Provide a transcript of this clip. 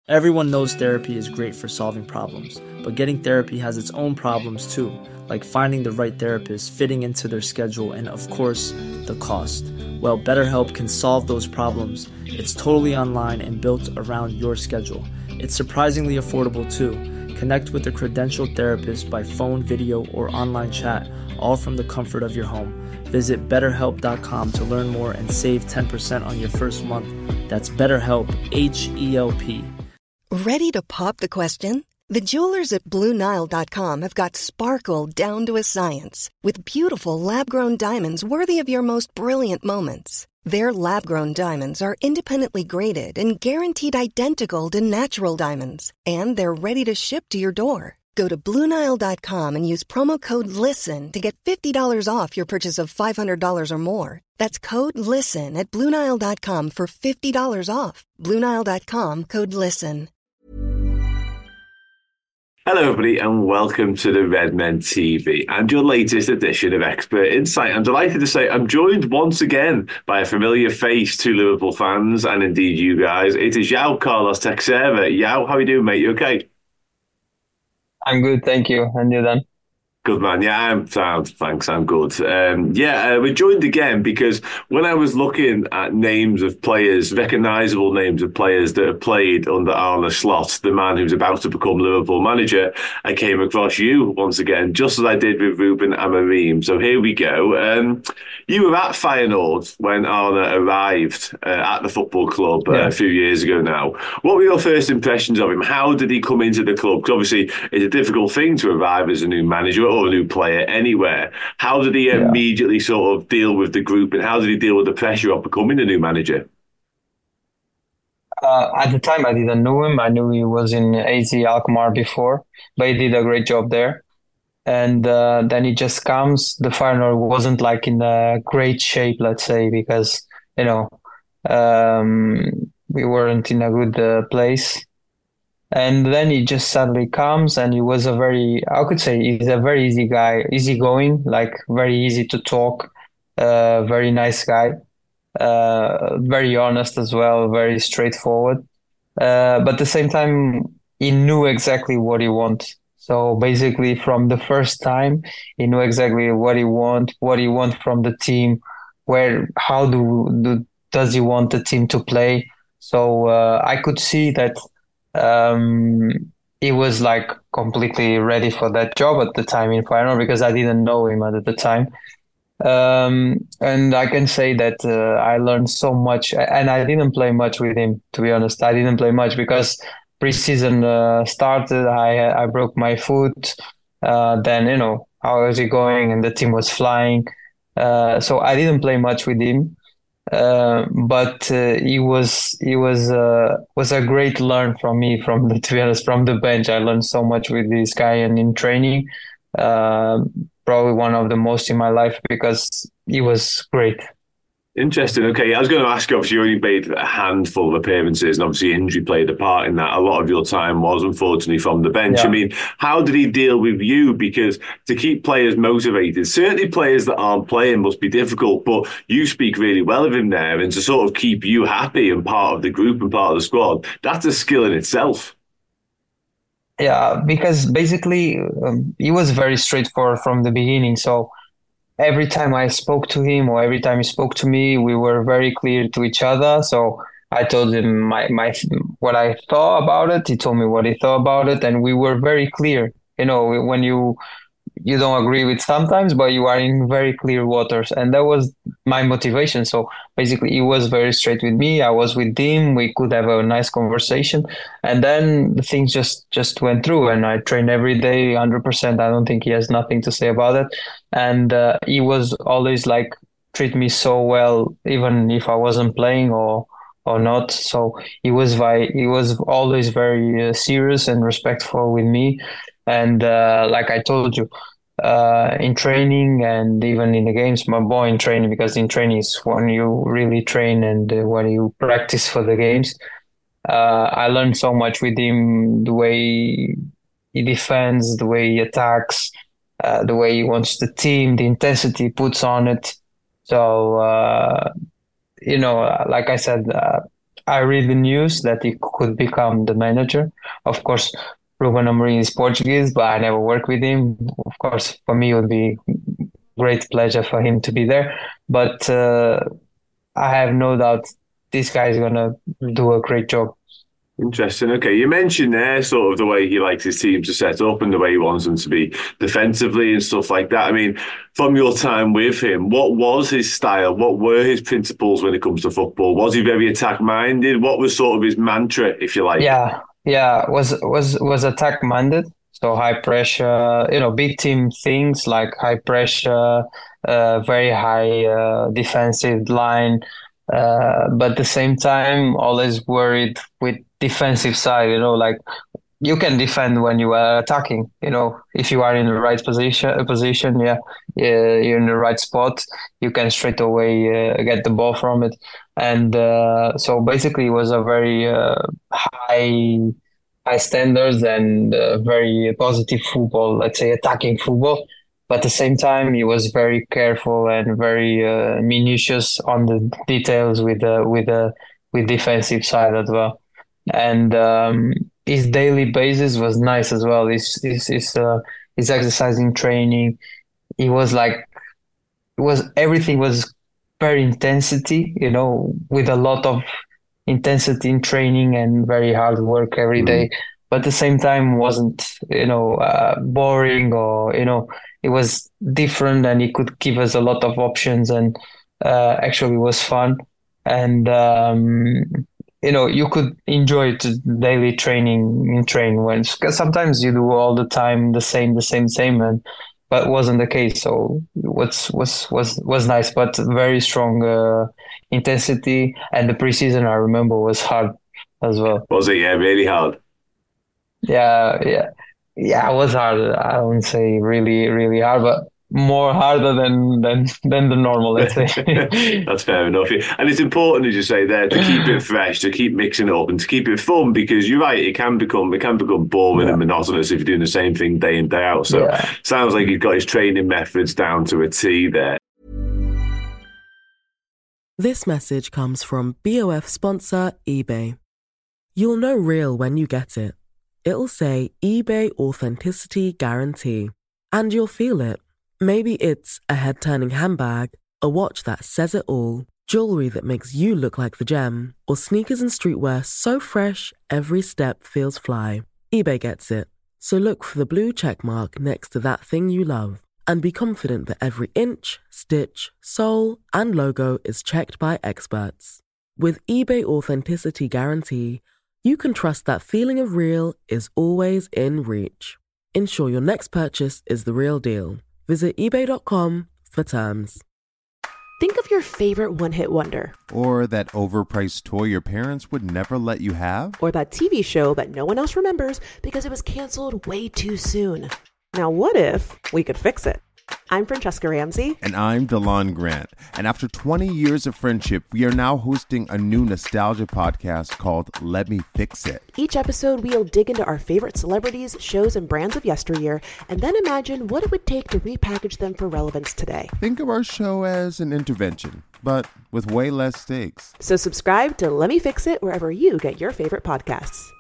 Everyone knows therapy is great for solving problems, but getting therapy has its own problems too, like finding the right therapist, fitting into their schedule, and of course, the cost. Well, BetterHelp can solve those problems. It's totally online and built around your schedule. It's surprisingly affordable too. Connect with a credentialed therapist by phone, video, or online chat, all from the comfort of your home. Visit BetterHelp.com to learn more and save 10% on your first month. That's BetterHelp, H-E-L-P. Ready to pop the question? The jewelers at BlueNile.com have got sparkle down to a science with beautiful lab-grown diamonds worthy of your most brilliant moments. Their lab-grown diamonds are independently graded and guaranteed identical to natural diamonds, and they're ready to ship to your door. Go to BlueNile.com and use promo code LISTEN to get $50 off your purchase of $500 or more. That's code LISTEN at BlueNile.com for $50 off. BlueNile.com, code LISTEN. Hello, everybody, and welcome to the Redmen TV and your latest edition of Expert Insight. I'm delighted to say I'm joined once again by a familiar face to Liverpool fans and indeed you guys. It is João Carlos Teixeira. João, how are you doing, mate? You okay? I'm good, thank you. And you, Dan? Good man, yeah, I'm sound. Thanks, I'm good. We're joined again because when I was looking at names of players, recognisable names of players that have played under Arne Slot, the man who's about to become Liverpool manager, I came across you once again, just as I did with Ruben Amorim. So here we go. You were at Feyenoord when Arne arrived at the football club a few years ago now. What were your first impressions of him? How did he come into the club? Because obviously it's a difficult thing to arrive as a new manager or a new player anywhere. How did he immediately sort of deal with the group, and how did he deal with the pressure of becoming a new manager? At the time, I didn't know him. I knew he was in AZ Alkmaar before, but he did a great job there. And then he just comes. The Feyenoord wasn't like in a great shape, let's say, because, we weren't in a good place. And then he just suddenly comes, and he was he's a very easy guy, easygoing, like very easy to talk, very nice guy, very honest as well, very straightforward. But at the same time, he knew exactly what he wanted. So basically, from the first time, he knew exactly what he want from the team, how does he want the team to play. So I could see that. He was like completely ready for that job at the time in Feyenoord because I didn't know him at the time. And I can say that I learned so much, and I didn't play much with him, to be honest. I didn't play much because preseason started. I broke my foot. Then, how was he going? And the team was flying. So I didn't play much with him. But he was a great learn from me, to be honest, from the bench. I learned so much with this guy, and in training, probably one of the most in my life because he was great. Interesting. Okay, I was going to ask you, obviously you only made a handful of appearances and obviously injury played a part in that. A lot of your time was unfortunately from the bench. I mean, how did he deal with you? Because to keep players motivated, certainly players that aren't playing must be difficult, but you speak really well of him there, and to sort of keep you happy and part of the group and part of the squad, that's a skill in itself. Yeah, because basically he was very straightforward from the beginning. So every time I spoke to him or every time he spoke to me, we were very clear to each other. So I told him my what I thought about it. He told me what he thought about it, and we were very clear. When you don't agree with sometimes, but you are in very clear waters, and that was my motivation. So basically, he was very straight with me. I was with him. We could have a nice conversation, and then the things just went through. And I trained every day, 100%. I don't think he has nothing to say about it. And he was always like treat me so well, even if I wasn't playing or not. So he was always very serious and respectful with me. And like I told you, in training and even in the games, my boy in training, because in training is when you really train and when you practice for the games. I learned so much with him, the way he defends, the way he attacks, the way he wants the team, the intensity he puts on it. So, like I said, I read the news that he could become the manager. Of course, Ruben Amorim is Portuguese, but I never worked with him. Of course, for me, it would be great pleasure for him to be there. But I have no doubt this guy is going to do a great job. Interesting. Okay, you mentioned there sort of the way he likes his team to set up and the way he wants them to be defensively and stuff like that. I mean, from your time with him, what was his style? What were his principles when it comes to football? Was he very attack-minded? What was sort of his mantra, if you like? Yeah, was attack-minded. So high pressure, big team things like high pressure, very high defensive line. But at the same time, always worried with defensive side, like you can defend when you are attacking, if you are in the right position, you're in the right spot, you can straight away get the ball from it. And so basically it was a very high standards and very positive football, let's say attacking football. But at the same time, he was very careful and very minutious on the details with defensive side as well. And his daily basis was nice as well. His exercising training, everything was very intensity, with a lot of intensity in training and very hard work every day. But at the same time, wasn't boring or it was different, and he could give us a lot of options, and actually was fun. And you could enjoy daily training because sometimes you do all the time the same, but it wasn't the case. So was nice, but very strong intensity. And the preseason, I remember, was hard as well. Was it? Yeah, really hard. Yeah, it was hard. I wouldn't say really, really hard, but more harder than the normal, let's say. That's fair enough. And it's important, as you say there, to keep it fresh, to keep mixing it up and to keep it fun, because you're right, it can become boring and monotonous if you're doing the same thing day in, day out. So sounds like he's got his training methods down to a T there. This message comes from BOF sponsor eBay. You'll know real when you get it. It'll say eBay Authenticity Guarantee. And you'll feel it. Maybe it's a head-turning handbag, a watch that says it all, jewelry that makes you look like the gem, or sneakers and streetwear so fresh every step feels fly. eBay gets it. So look for the blue check mark next to that thing you love and be confident that every inch, stitch, sole, and logo is checked by experts. With eBay Authenticity Guarantee, you can trust that feeling of real is always in reach. Ensure your next purchase is the real deal. Visit eBay.com for terms. Think of your favorite one-hit wonder. Or that overpriced toy your parents would never let you have. Or that TV show that no one else remembers because it was canceled way too soon. Now what if we could fix it? I'm Francesca Ramsey. And I'm DeLon Grant. And after 20 years of friendship, we are now hosting a new nostalgia podcast called Let Me Fix It. Each episode, we'll dig into our favorite celebrities, shows, and brands of yesteryear, and then imagine what it would take to repackage them for relevance today. Think of our show as an intervention, but with way less stakes. So subscribe to Let Me Fix It wherever you get your favorite podcasts.